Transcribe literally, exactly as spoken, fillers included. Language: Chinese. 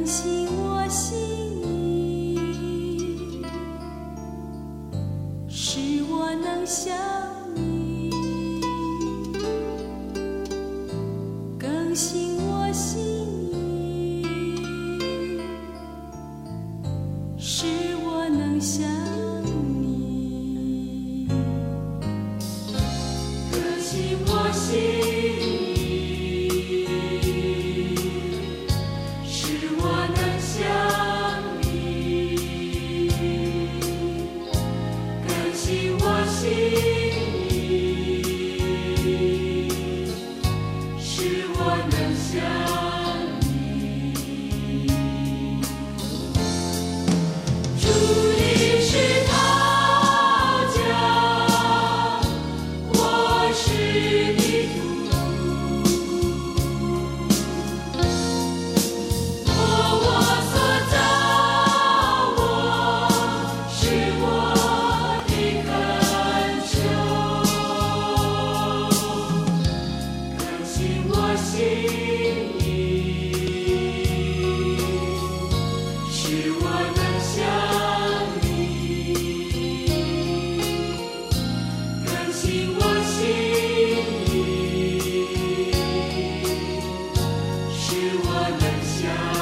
更新我心意，使我能像你，更新我心意，使我能像你，更新我心意，使我能像你，更新我心意，使我能像你。主，你是陶匠，我是泥土，摸我所造我，是我的恳求，更新我心意，使我能像你，更新我心意，使我能像